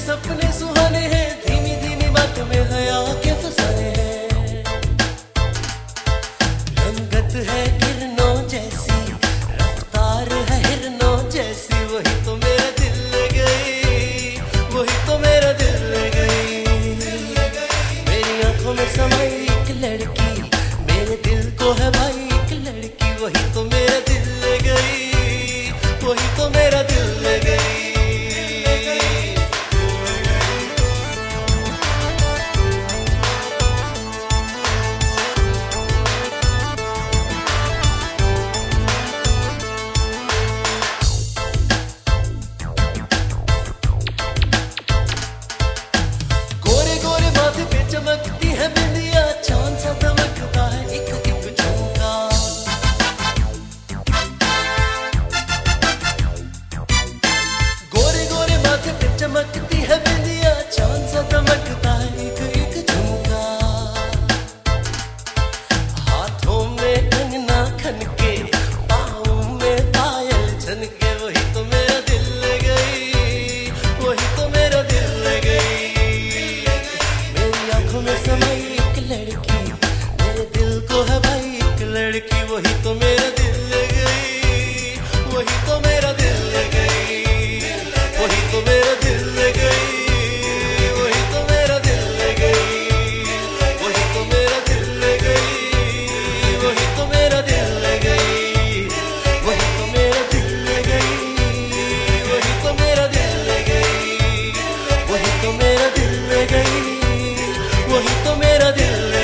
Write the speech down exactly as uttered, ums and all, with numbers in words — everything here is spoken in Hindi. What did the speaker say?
सपने सुहाने हैं, धीमी धीमी बातों में हया के फसाने हैं। रंगत है किरणों जैसी, रफ्तार है हिरनों जैसी, वही तो मेरा दिल ले गई, वही तो मेरा दिल ले गई। मेरी आंखों में समाई एक लड़की, मेरे दिल को है भाई एक लड़की, वही तो मेरा दिल ले गई, वही तो मेरा दिल ले गई। चमकती है बिंदिया, चांद सा दमकता है एक एक झुमका। गोरे गोरे माथे पे चमकती है बिंदिया, चांद सा दमकता है एक एक झुमका। हाथों में कंगना खनके, पाँव में पायल झनके, वही तो मेरा दिल ले गई, वही तो मेरा दिल ले गई। आंखों में समाई एक लड़की, मेरे दिल को है भाई एक लड़की, वही तो मेरा दिल ले गई, वही तो मेरा दिल ले गई, वही तो मेरा दिल ले गई, वही तो मेरा दिल ले गई, वही तो मेरा दिल ले गई, वही तो मेरा दिल ले गई, वही तो मेरा दिल ले गई, वही तो मेरा दिल ले गई, वही तो मेरा दिल ले गई, वही तो मेरा दिल।